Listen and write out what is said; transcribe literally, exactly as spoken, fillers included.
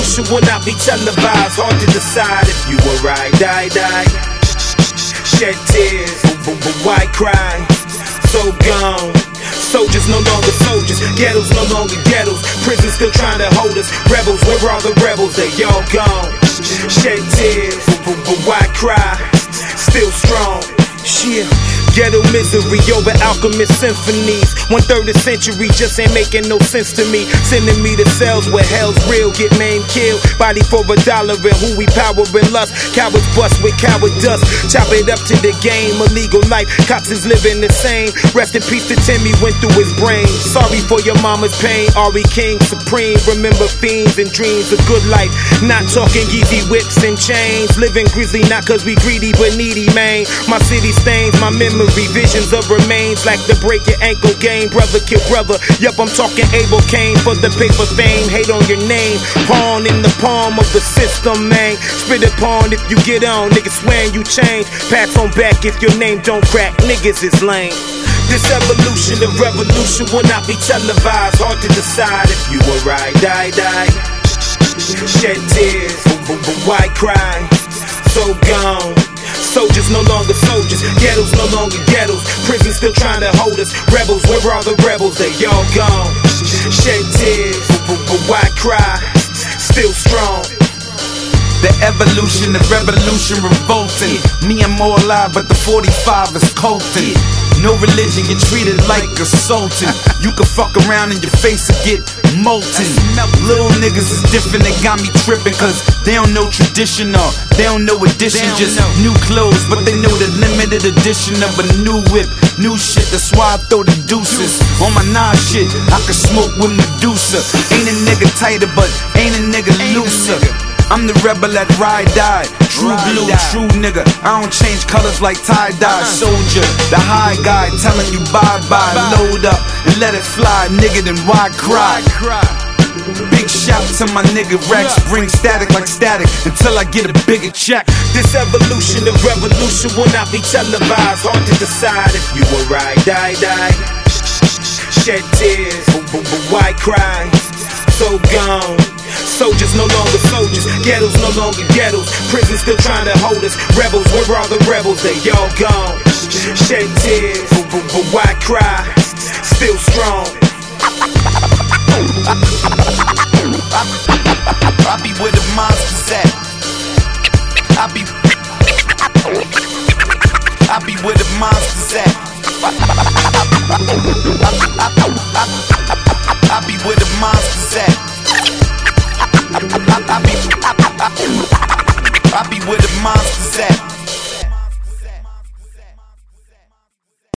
revolution will not be televised. Hard to decide if you were right, die, die. Shed tears, but why cry? So gone. Soldiers no longer soldiers, ghettos no longer ghettos. Prisons still trying to hold us. Rebels, where are the rebels? They all gone. Shed tears, but why cry? Still strong. Yeah. Ghetto misery over alchemist symphonies. One third of the century just ain't making no sense to me. Sending me to cells where hell's real. Get maimed, killed, body for a dollar and who we power and lust. Cowards bust with coward dust. Chop it up to the game, a legal life. Cops is living the same. Rest in peace to Timmy, went through his brain. Sorry for your mama's pain. Ari King supreme. Remember fiends and dreams of good life. Not talking Yeezy whips and chains. Living grizzly not cause we greedy but needy, man. My city stains my memory. Visions of remains like the break your ankle game. Brother kill brother. Yup, I'm talking Abel Cain for the paper fame. Hate on your name. Pawn in the palm of the system, man. Spit upon if you get on. Niggas swearing you change. Pass on back if your name don't crack. Niggas is lame. This evolution of revolution will not be televised. Hard to decide if you were right, die, die. Shed tears, but why cry? So gone. Soldiers no longer soldiers, ghettos no longer ghettos. Prisons still trying to hold us. Rebels, where are the rebels? They all gone. Shed tears, but why cry? Still strong. The evolution of revolution revolting. Me, I'm more alive, but the forty-five is colting. No religion, get treated like a sultan. You can fuck around and your face will get molten. Little niggas is different, they got me tripping. Cause they don't know traditional, they don't know addition. Just new clothes, but they know the limited edition of a new whip. New shit, that's why I throw the deuces. On my nah shit, I can smoke with Medusa. Ain't a nigga tighter, but ain't a nigga looser. I'm the rebel that ride die. True blue, true nigga. I don't change colors like tie-dye. Soldier, the high guy telling you bye-bye. Load up and let it fly, nigga, then why cry? Big shout to my nigga Rex. Bring static like static until I get a bigger check. This evolution of revolution will not be televised. Hard to decide if you were right, die, die. Shed tears, but why cry? So gone. Soldiers no longer soldiers, ghettos no longer ghettos. Prisons still trying to hold us. Rebels, where are the rebels? They all gone. Shed tears, but why cry? Still strong. I be where the monsters at. I be I be where the monsters at. I be where the monsters at. I be, I, I be, I, I, I be where the monsters at.